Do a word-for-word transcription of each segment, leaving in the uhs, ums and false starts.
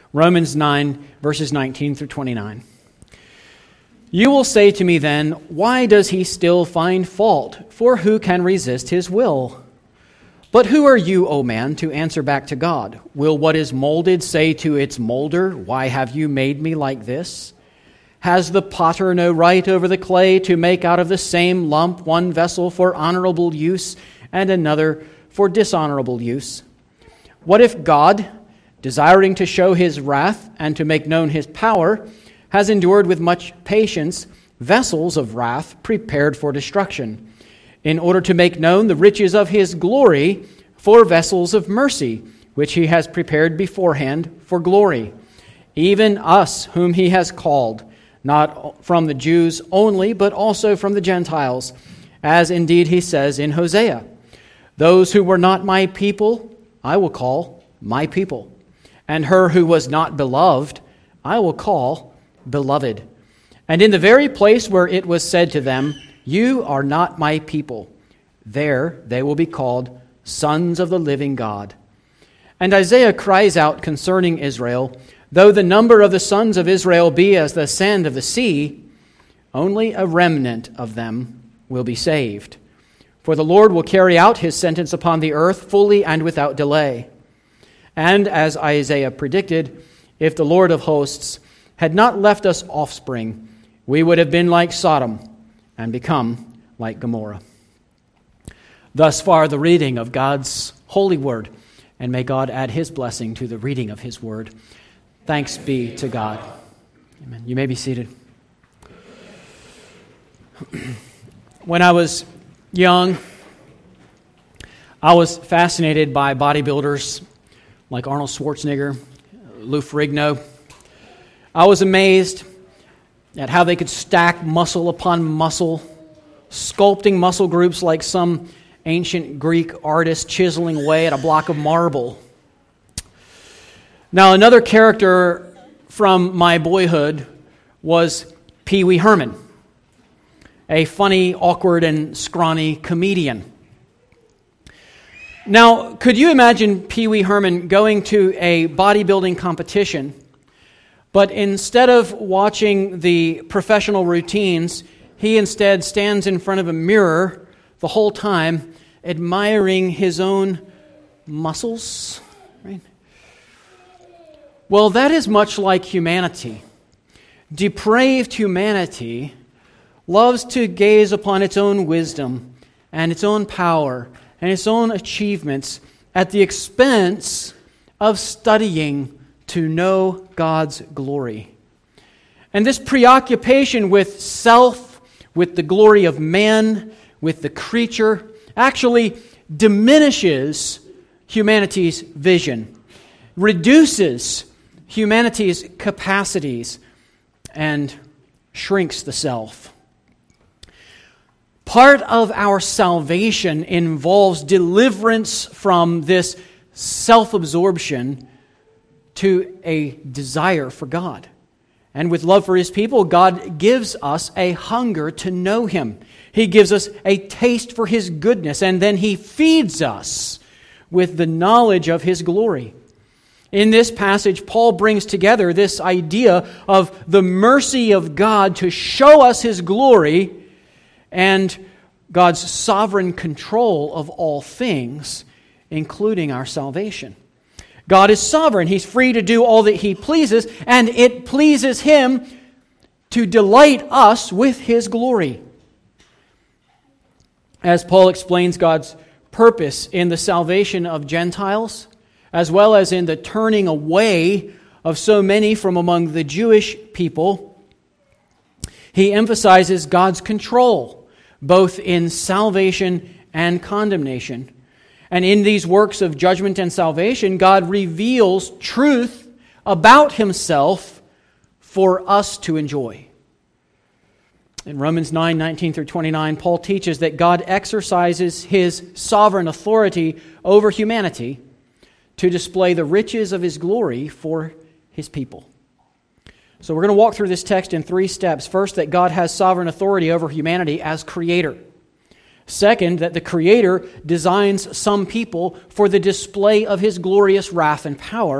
Romans nine, verses nineteen through twenty-nine. You will say to me then, why does he still find fault? For who can resist his will? But who are you, O man, to answer back to God? Will what is molded say to its molder, why have you made me like this? Has the potter no right over the clay to make out of the same lump one vessel for honorable use and another for dishonorable use? What if God, desiring to show his wrath and to make known his power, has endured with much patience vessels of wrath prepared for destruction, in order to make known the riches of his glory for vessels of mercy, which he has prepared beforehand for glory, even us whom he has called, not from the Jews only, but also from the Gentiles, as indeed he says in Hosea, those who were not my people, I will call my people, and her who was not beloved, I will call beloved. And in the very place where it was said to them, you are not my people, there they will be called sons of the living God. And Isaiah cries out concerning Israel, though the number of the sons of Israel be as the sand of the sea, only a remnant of them will be saved. For the Lord will carry out his sentence upon the earth fully and without delay. And as Isaiah predicted, if the Lord of hosts had not left us offspring, we would have been like Sodom and become like Gomorrah. Thus far, the reading of God's holy word, and may God add his blessing to the reading of his word. Thanks be to God. Amen. You may be seated. When I was young, I was fascinated by bodybuilders like Arnold Schwarzenegger, Lou Ferrigno. I was amazed at how they could stack muscle upon muscle, sculpting muscle groups like some ancient Greek artist chiseling away at a block of marble. Now, another character from my boyhood was Pee Wee Herman, a funny, awkward, and scrawny comedian. Now, could you imagine Pee Wee Herman going to a bodybuilding competition, but instead of watching the professional routines, he instead stands in front of a mirror the whole time, admiring his own muscles? Right? Well, that is much like humanity. Depraved humanity loves to gaze upon its own wisdom and its own power and its own achievements at the expense of studying to know God's glory. And this preoccupation with self, with the glory of man, with the creature, actually diminishes humanity's vision, reduces humanity's capacities, and shrinks the self. Part of our salvation involves deliverance from this self-absorption to a desire for God. And with love for his people, God gives us a hunger to know him. He gives us a taste for his goodness, and then he feeds us with the knowledge of his glory. In this passage, Paul brings together this idea of the mercy of God to show us his glory and God's sovereign control of all things, including our salvation. God is sovereign. He's free to do all that he pleases, and it pleases him to delight us with his glory. As Paul explains God's purpose in the salvation of Gentiles, as well as in the turning away of so many from among the Jewish people, he emphasizes God's control, both in salvation and condemnation. And in these works of judgment and salvation, God reveals truth about himself for us to enjoy. In Romans nine, nineteen through twenty-nine, Paul teaches that God exercises his sovereign authority over humanity to display the riches of his glory for his people. So we're going to walk through this text in three steps. First, that God has sovereign authority over humanity as creator. Second, that the Creator designs some people for the display of his glorious wrath and power.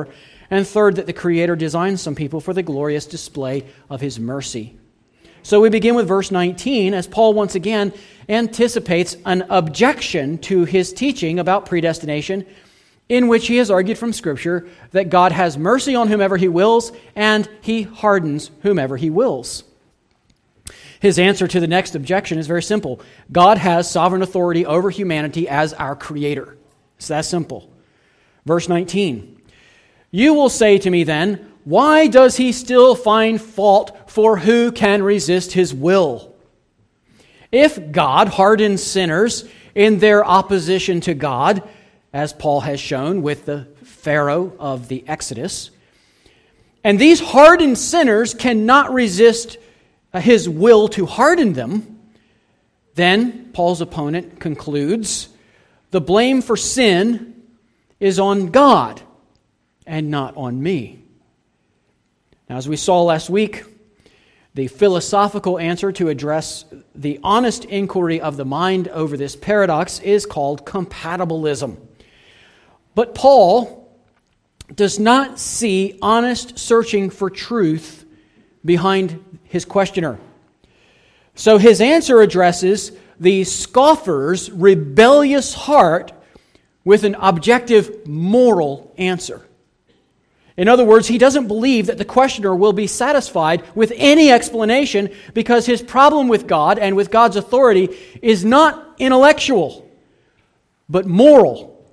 And third, that the Creator designed some people for the glorious display of His mercy. So we begin with verse nineteen, as Paul once again anticipates an objection to his teaching about predestination, in which he has argued from Scripture that God has mercy on whomever He wills, and He hardens whomever He wills. His answer to the next objection is very simple. God has sovereign authority over humanity as our Creator. It's that simple. Verse nineteen. You will say to me then, why does He still find fault, for who can resist His will? If God hardens sinners in their opposition to God, as Paul has shown with the Pharaoh of the Exodus, and these hardened sinners cannot resist His will to harden them, then Paul's opponent concludes the blame for sin is on God and not on me. Now, as we saw last week, the philosophical answer to address the honest inquiry of the mind over this paradox is called compatibilism. But Paul does not see honest searching for truth behind his questioner. So his answer addresses the scoffer's rebellious heart with an objective moral answer. In other words, he doesn't believe that the questioner will be satisfied with any explanation because his problem with God and with God's authority is not intellectual, but moral.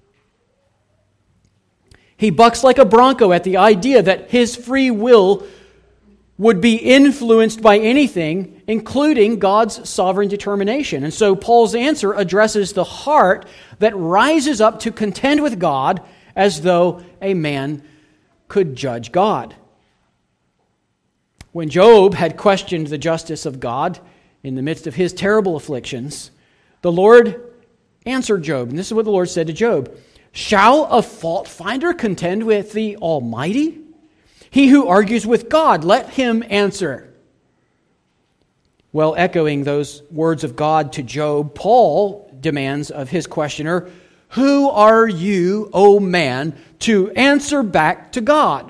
He bucks like a bronco at the idea that his free will would be influenced by anything, including God's sovereign determination. And so Paul's answer addresses the heart that rises up to contend with God as though a man could judge God. When Job had questioned the justice of God in the midst of his terrible afflictions, the Lord answered Job. And this is what the Lord said to Job. Shall a fault finder contend with the Almighty? He who argues with God, let him answer. Well, echoing those words of God to Job, Paul demands of his questioner, who are you, O man, to answer back to God?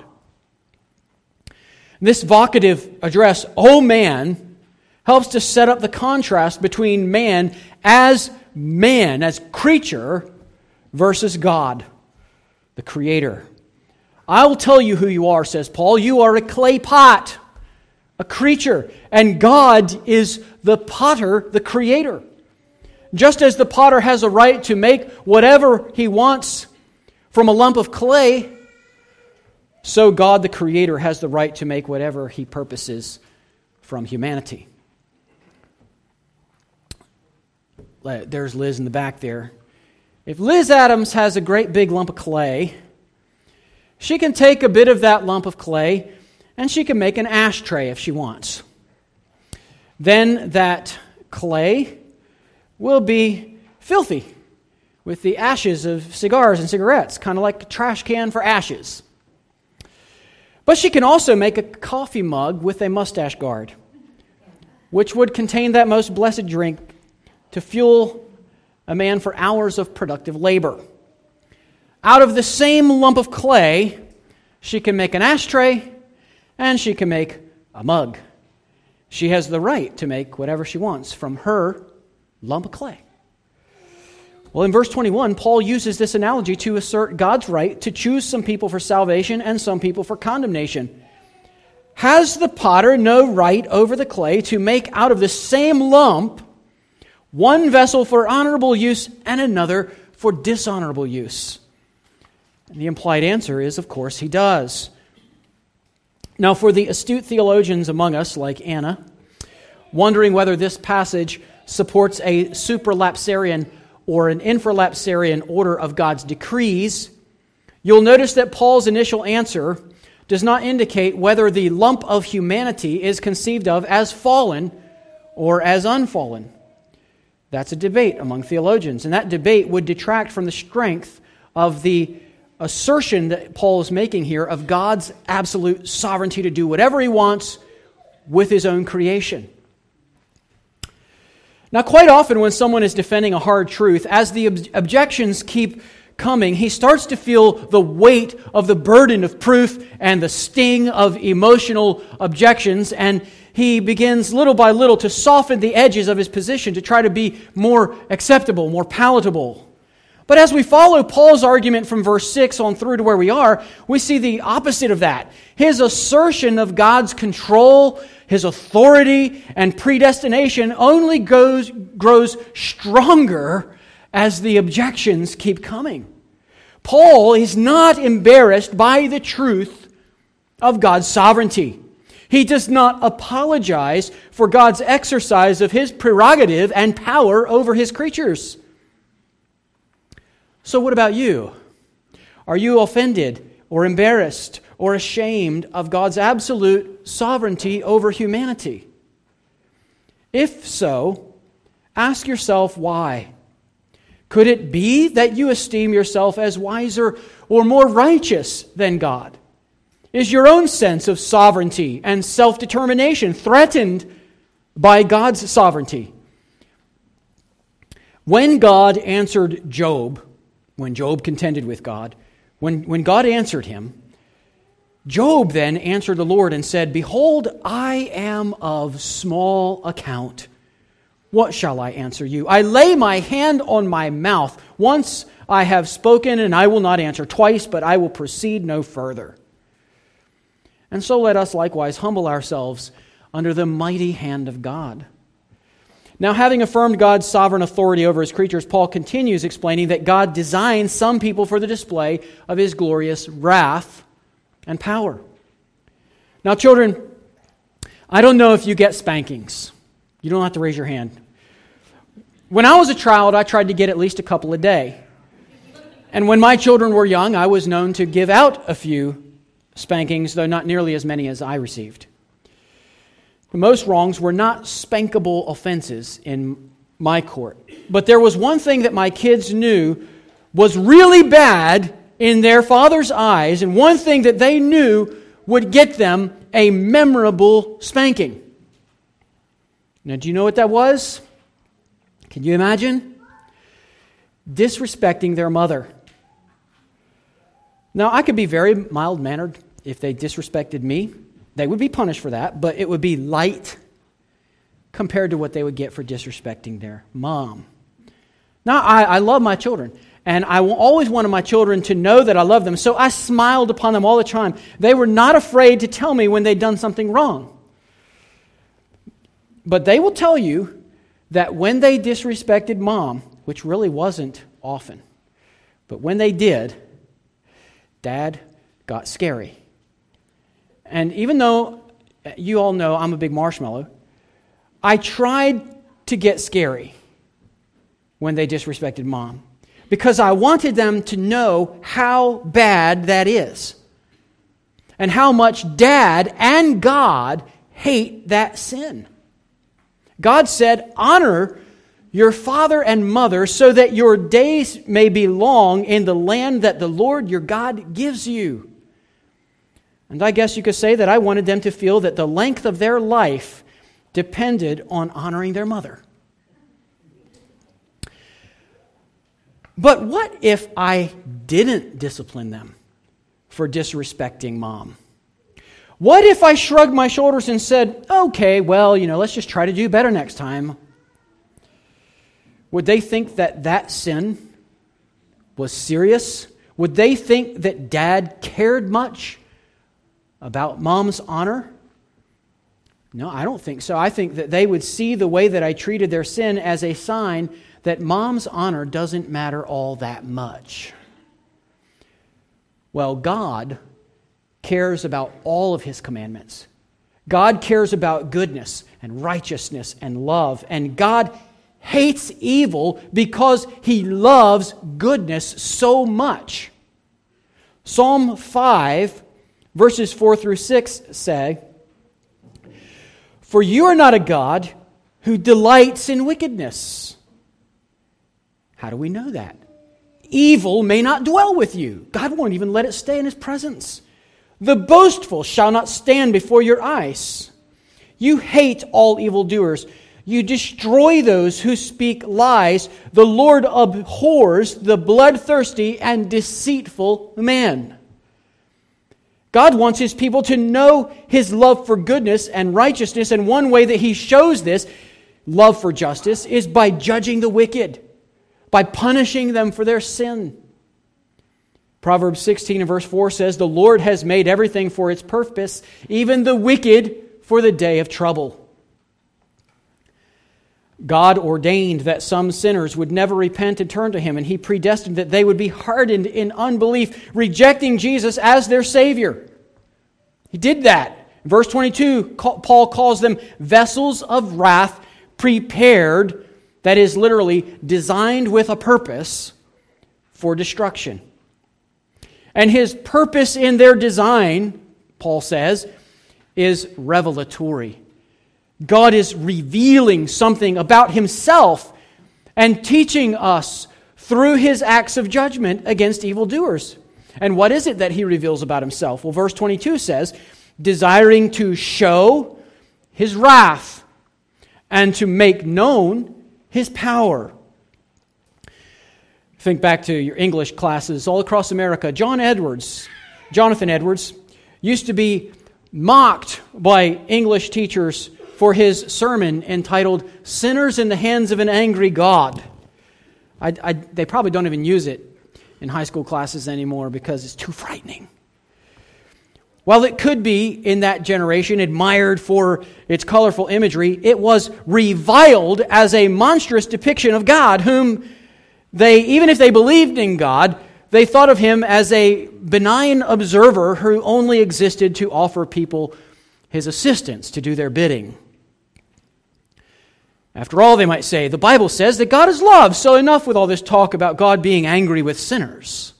This vocative address, O man, helps to set up the contrast between man as man, as creature, versus God, the Creator. I will tell you who you are, says Paul. You are a clay pot, a creature, and God is the potter, the Creator. Just as the potter has a right to make whatever he wants from a lump of clay, so God, the Creator, has the right to make whatever He purposes from humanity. There's Liz in the back there. If Liz Adams has a great big lump of clay, she can take a bit of that lump of clay and she can make an ashtray if she wants. Then that clay will be filthy with the ashes of cigars and cigarettes, kind of like a trash can for ashes. But she can also make a coffee mug with a mustache guard, which would contain that most blessed drink to fuel a man for hours of productive labor. Out of the same lump of clay, she can make an ashtray and she can make a mug. She has the right to make whatever she wants from her lump of clay. Well, in verse twenty-one, Paul uses this analogy to assert God's right to choose some people for salvation and some people for condemnation. Has the potter no right over the clay to make out of the same lump one vessel for honorable use and another for dishonorable use? And the implied answer is, of course, he does. Now, for the astute theologians among us, like Anna, wondering whether this passage supports a supralapsarian or an infralapsarian order of God's decrees, you'll notice that Paul's initial answer does not indicate whether the lump of humanity is conceived of as fallen or as unfallen. That's a debate among theologians, and that debate would detract from the strength of the assertion that Paul is making here of God's absolute sovereignty to do whatever He wants with His own creation. Now, quite often when someone is defending a hard truth, as the ob- objections keep coming, he starts to feel the weight of the burden of proof and the sting of emotional objections, and he begins little by little to soften the edges of his position to try to be more acceptable, more palatable. But as we follow Paul's argument from verse six on through to where we are, we see the opposite of that. His assertion of God's control, his authority, and predestination only goes, grows stronger as the objections keep coming. Paul is not embarrassed by the truth of God's sovereignty. He does not apologize for God's exercise of his prerogative and power over his creatures. So what about you? Are you offended or embarrassed or ashamed of God's absolute sovereignty over humanity? If so, ask yourself why. Could it be that you esteem yourself as wiser or more righteous than God? Is your own sense of sovereignty and self-determination threatened by God's sovereignty? When God answered Job, when Job contended with God, when, when God answered him, Job then answered the Lord and said, "Behold, I am of small account. What shall I answer you? I lay my hand on my mouth. Once I have spoken, and I will not answer. Twice, but I will proceed no further." And so let us likewise humble ourselves under the mighty hand of God. Now, having affirmed God's sovereign authority over his creatures, Paul continues explaining that God designs some people for the display of his glorious wrath and power. Now, children, I don't know if you get spankings. You don't have to raise your hand. When I was a child, I tried to get at least a couple a day. And when my children were young, I was known to give out a few spankings, though not nearly as many as I received. Most wrongs were not spankable offenses in my court. But there was one thing that my kids knew was really bad in their father's eyes, and one thing that they knew would get them a memorable spanking. Now, do you know what that was? Can you imagine? Disrespecting their mother. Now, I could be very mild-mannered if they disrespected me. They would be punished for that, but it would be light compared to what they would get for disrespecting their mom. Now, I, I love my children, and I always wanted my children to know that I love them, so I smiled upon them all the time. They were not afraid to tell me when they'd done something wrong. But they will tell you that when they disrespected mom, which really wasn't often, but when they did, Dad got scary. And even though you all know I'm a big marshmallow, I tried to get scary when they disrespected mom because I wanted them to know how bad that is and how much Dad and God hate that sin. God said, "Honor your father and mother so that your days may be long in the land that the Lord your God gives you." And I guess you could say that I wanted them to feel that the length of their life depended on honoring their mother. But what if I didn't discipline them for disrespecting mom? What if I shrugged my shoulders and said, "Okay, well, you know, let's just try to do better next time"? Would they think that that sin was serious? Would they think that Dad cared much about mom's honor? No, I don't think so. I think that they would see the way that I treated their sin as a sign that mom's honor doesn't matter all that much. Well, God cares about all of his commandments. God cares about goodness and righteousness and love. And God hates evil because he loves goodness so much. Psalm five, verses four through six say, "For you are not a God who delights in wickedness." How do we know that? Evil may not dwell with you. God won't even let it stay in his presence. "The boastful shall not stand before your eyes. You hate all evildoers. You destroy those who speak lies. The Lord abhors the bloodthirsty and deceitful man. God wants His people to know His love for goodness and righteousness, and one way that He shows this love for justice is by judging the wicked, by punishing them for their sin. Proverbs sixteen and verse four says, "The Lord has made everything for its purpose, even the wicked for the day of trouble." God ordained that some sinners would never repent and turn to Him, and He predestined that they would be hardened in unbelief, rejecting Jesus as their Savior. He did that. In verse twenty-two, Paul calls them vessels of wrath prepared, that is literally designed with a purpose for destruction. And His purpose in their design, Paul says, is revelatory. God is revealing something about Himself and teaching us through His acts of judgment against evildoers. And what is it that He reveals about Himself? Well, verse twenty-two says, desiring to show His wrath and to make known His power. Think back to your English classes all across America. John Edwards, Jonathan Edwards, used to be mocked by English teachers for his sermon entitled, "Sinners in the Hands of an Angry God." I, I, they probably don't even use it in high school classes anymore because it's too frightening. While it could be, in that generation, admired for its colorful imagery, it was reviled as a monstrous depiction of God, whom they, even if they believed in God, they thought of Him as a benign observer who only existed to offer people His assistance to do their bidding. After all, they might say, the Bible says that God is love, so enough with all this talk about God being angry with sinners.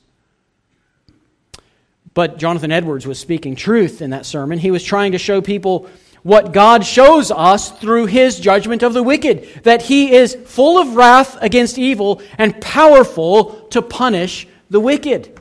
But Jonathan Edwards was speaking truth in that sermon. He was trying to show people what God shows us through His judgment of the wicked, that He is full of wrath against evil and powerful to punish the wicked.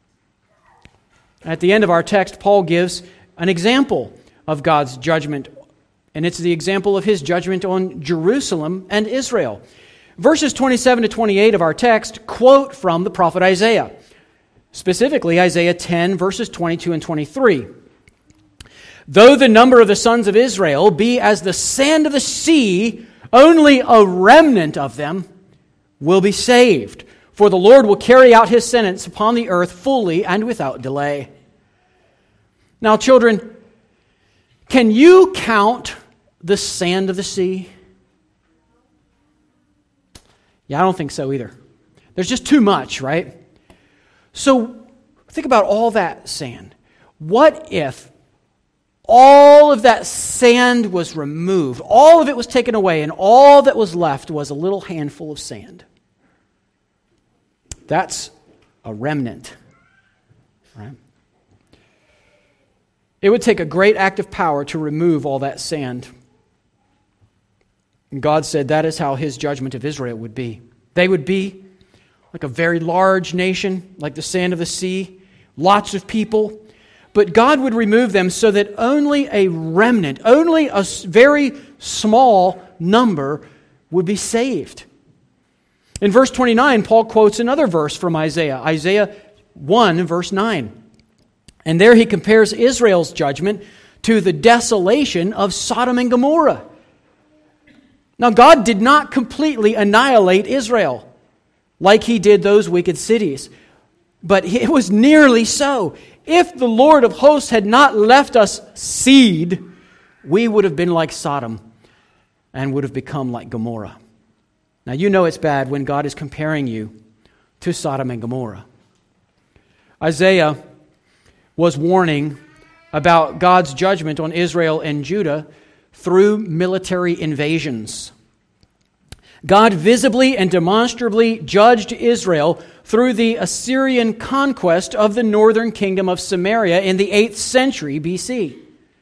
At the end of our text, Paul gives an example of God's judgment, and it's the example of His judgment on Jerusalem and Israel. Verses twenty-seven to twenty-eight of our text quote from the prophet Isaiah, specifically Isaiah ten, verses twenty-two and twenty-three. "Though the number of the sons of Israel be as the sand of the sea, only a remnant of them will be saved. For the Lord will carry out His sentence upon the earth fully and without delay." Now, children, can you count the sand of the sea? Yeah, I don't think so either. There's just too much, right? So think about all that sand. What if all of that sand was removed, all of it was taken away, and all that was left was a little handful of sand? That's a remnant, right? It would take a great act of power to remove all that sand. And God said that is how His judgment of Israel would be. They would be like a very large nation, like the sand of the sea, lots of people. But God would remove them so that only a remnant, only a very small number would be saved. In verse twenty-nine, Paul quotes another verse from Isaiah, Isaiah one, verse nine. And there he compares Israel's judgment to the desolation of Sodom and Gomorrah. Now, God did not completely annihilate Israel like He did those wicked cities, but it was nearly so. If the Lord of hosts had not left us seed, we would have been like Sodom and would have become like Gomorrah. Now, you know it's bad when God is comparing you to Sodom and Gomorrah. Isaiah was warning about God's judgment on Israel and Judah through military invasions. God visibly and demonstrably judged Israel through the Assyrian conquest of the northern kingdom of Samaria in the eighth century B C.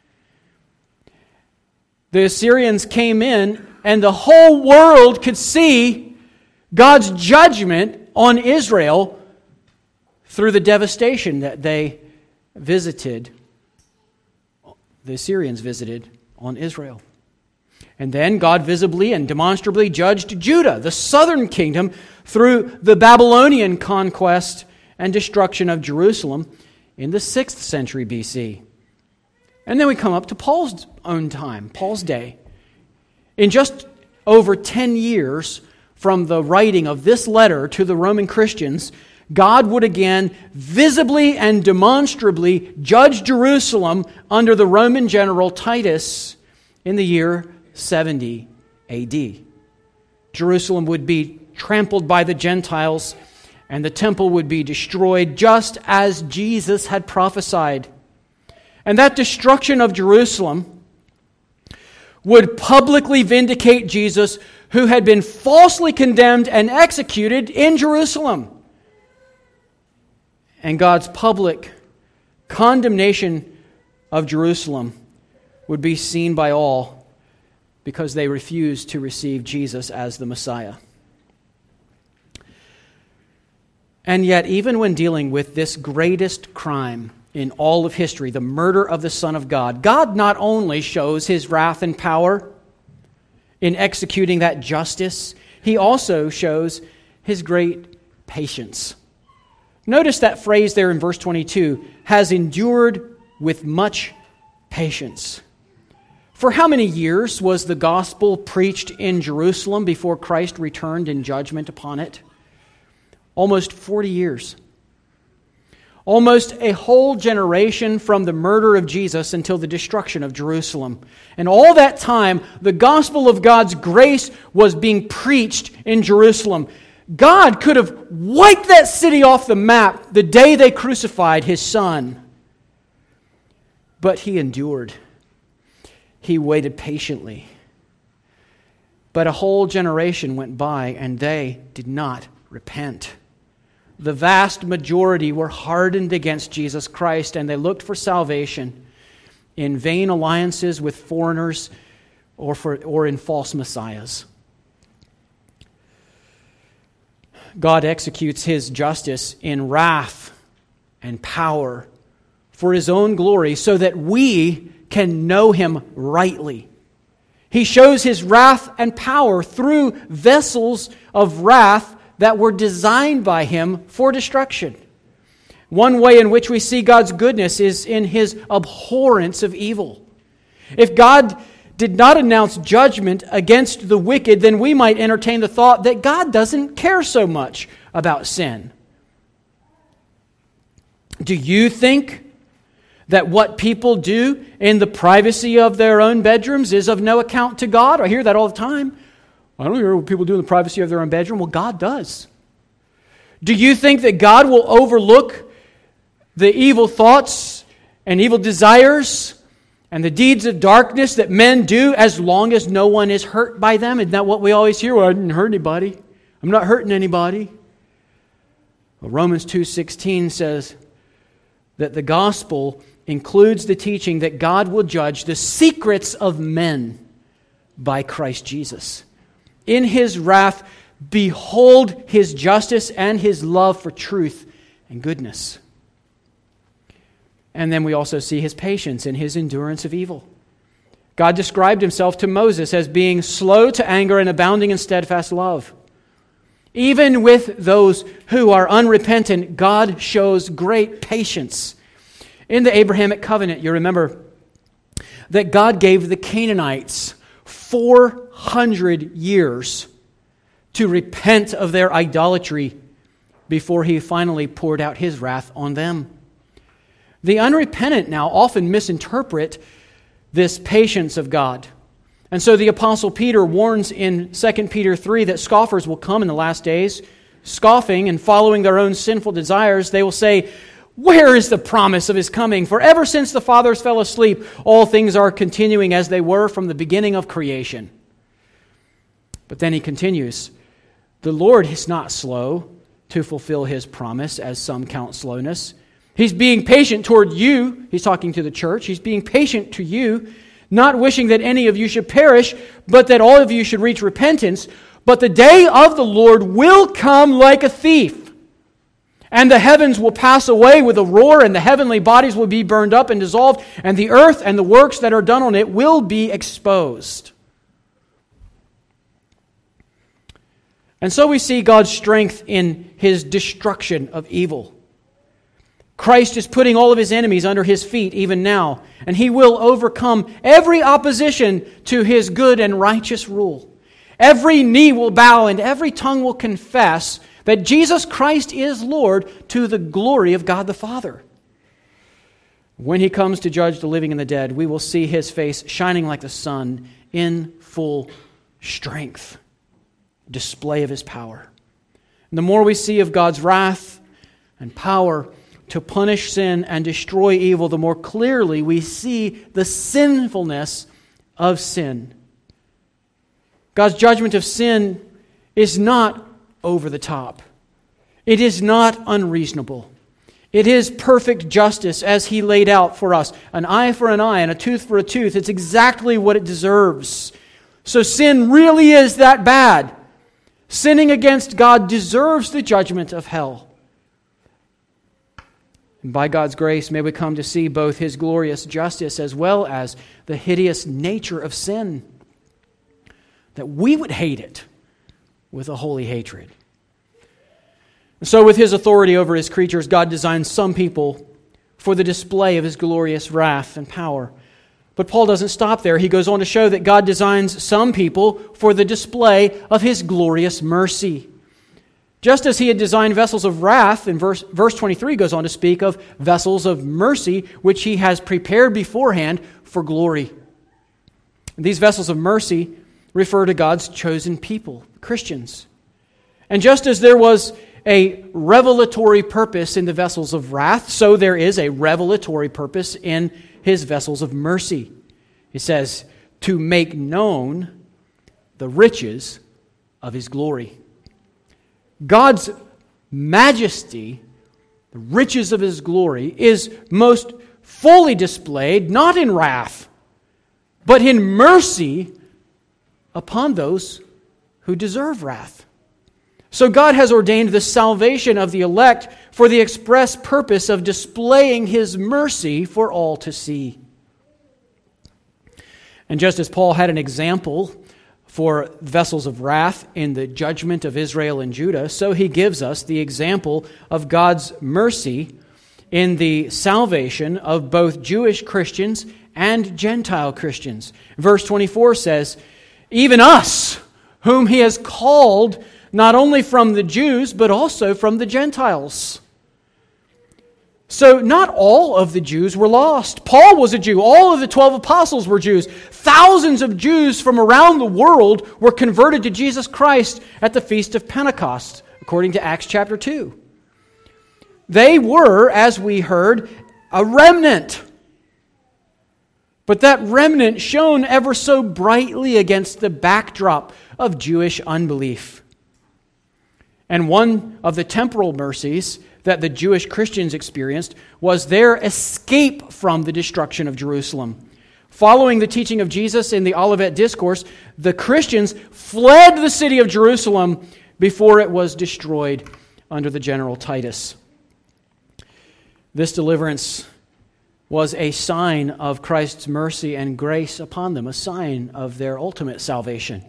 The Assyrians came in, and the whole world could see God's judgment on Israel through the devastation that they visited, the Assyrians visited on Israel. And then God visibly and demonstrably judged Judah, the southern kingdom, through the Babylonian conquest and destruction of Jerusalem in the sixth century B C. And then we come up to Paul's own time, Paul's day. In just over ten years from the writing of this letter to the Roman Christians, God would again visibly and demonstrably judge Jerusalem under the Roman general Titus in the year seventy A D. Jerusalem would be trampled by the Gentiles, and the temple would be destroyed just as Jesus had prophesied. And that destruction of Jerusalem would publicly vindicate Jesus, who had been falsely condemned and executed in Jerusalem. And God's public condemnation of Jerusalem would be seen by all because they refused to receive Jesus as the Messiah. And yet, even when dealing with this greatest crime in all of history, the murder of the Son of God, God not only shows His wrath and power in executing that justice, He also shows His great patience. Notice that phrase there in verse twenty-two, has endured with much patience. For how many years was the gospel preached in Jerusalem before Christ returned in judgment upon it? Almost forty years. Almost a whole generation from the murder of Jesus until the destruction of Jerusalem. And all that time, the gospel of God's grace was being preached in Jerusalem. God could have wiped that city off the map the day they crucified His Son. But He endured. He waited patiently. But a whole generation went by and they did not repent. The vast majority were hardened against Jesus Christ, and they looked for salvation in vain alliances with foreigners or, for, or in false messiahs. God executes His justice in wrath and power for His own glory so that we can know Him rightly. He shows His wrath and power through vessels of wrath that were designed by Him for destruction. One way in which we see God's goodness is in His abhorrence of evil. If God did not announce judgment against the wicked, then we might entertain the thought that God doesn't care so much about sin. Do you think that what people do in the privacy of their own bedrooms is of no account to God? I hear that all the time. I don't hear what people do in the privacy of their own bedroom. Well, God does. Do you think that God will overlook the evil thoughts and evil desires and the deeds of darkness that men do as long as no one is hurt by them? Isn't that what we always hear? Well, I didn't hurt anybody. I'm not hurting anybody. Well, Romans two sixteen says that the gospel includes the teaching that God will judge the secrets of men by Christ Jesus. In His wrath, behold His justice and His love for truth and goodness. And then we also see His patience in His endurance of evil. God described Himself to Moses as being slow to anger and abounding in steadfast love. Even with those who are unrepentant, God shows great patience. In the Abrahamic covenant, you remember that God gave the Canaanites four hundred years to repent of their idolatry before He finally poured out His wrath on them. The unrepentant now often misinterpret this patience of God. And so the Apostle Peter warns in Second Peter three that scoffers will come in the last days, scoffing and following their own sinful desires. They will say, "Where is the promise of His coming? For ever since the fathers fell asleep, all things are continuing as they were from the beginning of creation." But then he continues, "The Lord is not slow to fulfill His promise, as some count slowness. He's being patient toward you." He's talking to the church. "He's being patient to you, not wishing that any of you should perish, but that all of you should reach repentance. But the day of the Lord will come like a thief. And the heavens will pass away with a roar, and the heavenly bodies will be burned up and dissolved, and the earth and the works that are done on it will be exposed." And so we see God's strength in His destruction of evil. Christ is putting all of His enemies under His feet even now, and He will overcome every opposition to His good and righteous rule. Every knee will bow and every tongue will confess that Jesus Christ is Lord to the glory of God the Father. When He comes to judge the living and the dead, we will see His face shining like the sun in full strength, display of His power. And the more we see of God's wrath and power to punish sin and destroy evil, the more clearly we see the sinfulness of sin. God's judgment of sin is not over the top. It is not unreasonable. It is perfect justice as He laid out for us. An eye for an eye and a tooth for a tooth. It's exactly what it deserves. So sin really is that bad. Sinning against God deserves the judgment of hell. And by God's grace, may we come to see both His glorious justice as well as the hideous nature of sin, that we would hate it with a holy hatred. And so with His authority over His creatures, God designed some people for the display of His glorious wrath and power. But Paul doesn't stop there. He goes on to show that God designs some people for the display of His glorious mercy. Just as He had designed vessels of wrath, in verse, verse twenty-three goes on to speak of vessels of mercy, which He has prepared beforehand for glory. These vessels of mercy refer to God's chosen people, Christians. And just as there was a revelatory purpose in the vessels of wrath, so there is a revelatory purpose in His vessels of mercy. It says, to make known the riches of His glory. God's majesty, the riches of His glory, is most fully displayed, not in wrath, but in mercy upon those who deserve wrath. So God has ordained the salvation of the elect for the express purpose of displaying His mercy for all to see. And just as Paul had an example for vessels of wrath in the judgment of Israel and Judah, so he gives us the example of God's mercy in the salvation of both Jewish Christians and Gentile Christians. Verse twenty-four says, even us, whom He has called not only from the Jews, but also from the Gentiles. So not all of the Jews were lost. Paul was a Jew. All of the twelve apostles were Jews. Thousands of Jews from around the world were converted to Jesus Christ at the Feast of Pentecost, according to Acts chapter two. They were, as we heard, a remnant. But that remnant shone ever so brightly against the backdrop of Jewish unbelief. And one of the temporal mercies that the Jewish Christians experienced was their escape from the destruction of Jerusalem. Following the teaching of Jesus in the Olivet Discourse, the Christians fled the city of Jerusalem before it was destroyed under the general Titus. This deliverance was a sign of Christ's mercy and grace upon them, a sign of their ultimate salvation.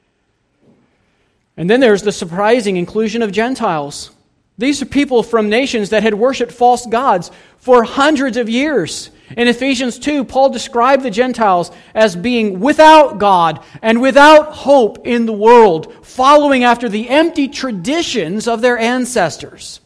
And then there's the surprising inclusion of Gentiles. These are people from nations that had worshipped false gods for hundreds of years. In Ephesians two, Paul described the Gentiles as being without God and without hope in the world, following after the empty traditions of their ancestors.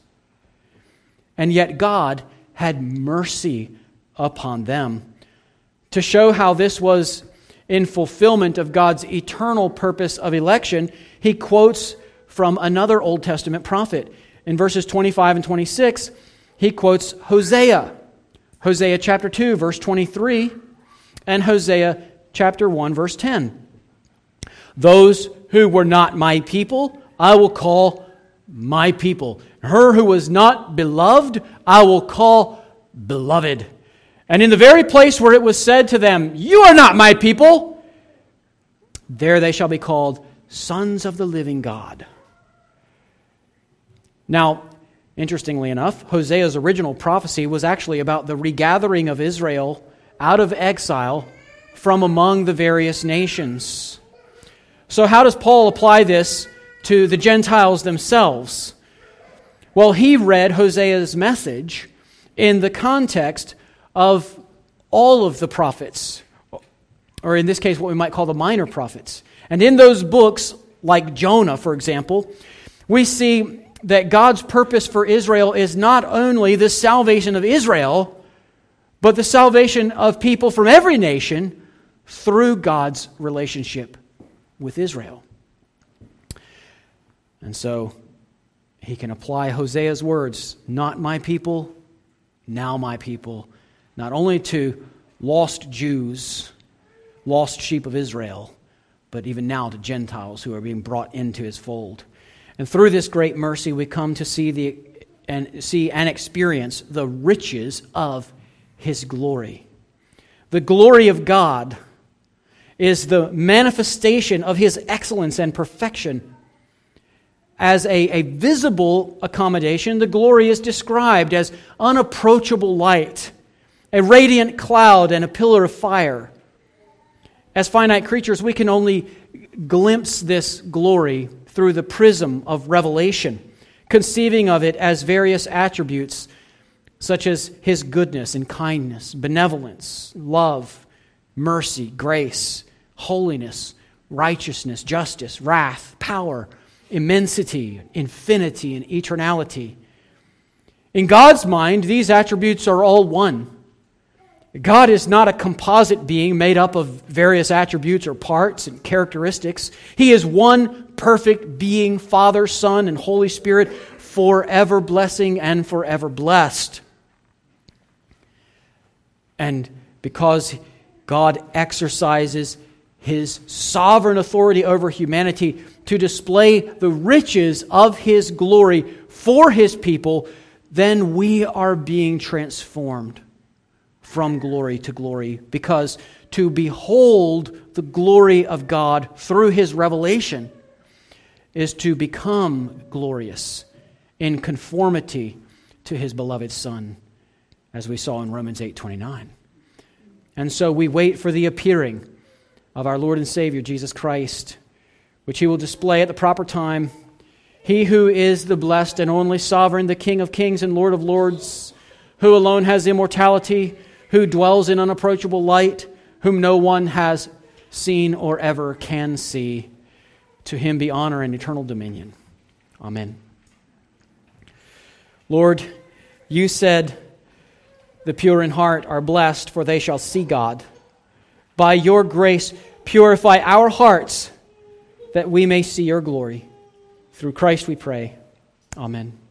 And yet God had mercy upon them. To show how this was in fulfillment of God's eternal purpose of election, he quotes from another Old Testament prophet. In verses twenty-five and twenty-six, he quotes Hosea. Hosea chapter two, verse twenty-three, and Hosea chapter one, verse ten. Those who were not my people, I will call my people. Her who was not beloved, I will call beloved. And in the very place where it was said to them, you are not my people, there they shall be called sons of the living God. Now, interestingly enough, Hosea's original prophecy was actually about the regathering of Israel out of exile from among the various nations. So how does Paul apply this to the Gentiles themselves. Well, he read Hosea's message in the context of all of the prophets, or in this case, what we might call the minor prophets. And in those books, like Jonah, for example, we see that God's purpose for Israel is not only the salvation of Israel, but the salvation of people from every nation through God's relationship with Israel. And so he can apply Hosea's words, not my people, now my people, not only to lost Jews, lost sheep of Israel, but even now to Gentiles who are being brought into his fold. And through this great mercy, we come to see the and see and experience the riches of his glory. The glory of God is the manifestation of his excellence and perfection. As a, a visible accommodation, the glory is described as unapproachable light, a radiant cloud, and a pillar of fire. As finite creatures, we can only glimpse this glory through the prism of revelation, conceiving of it as various attributes such as his goodness and kindness, benevolence, love, mercy, grace, holiness, righteousness, justice, wrath, power, immensity, infinity, and eternality. In God's mind, these attributes are all one. God is not a composite being made up of various attributes or parts and characteristics. He is one perfect being, Father, Son, and Holy Spirit, forever blessing and forever blessed. And because God exercises his sovereign authority over humanity to display the riches of his glory for his people, then we are being transformed from glory to glory, because to behold the glory of God through his revelation is to become glorious in conformity to his beloved Son, as we saw in Romans eight twenty-nine. And so we wait for the appearing of our Lord and Savior, Jesus Christ, which he will display at the proper time. He who is the blessed and only sovereign, the King of kings and Lord of lords, who alone has immortality, who dwells in unapproachable light, whom no one has seen or ever can see. To him be honor and eternal dominion. Amen. Lord, you said, the pure in heart are blessed, for they shall see God. By your grace, purify our hearts, that we may see your glory. Through Christ we pray. Amen.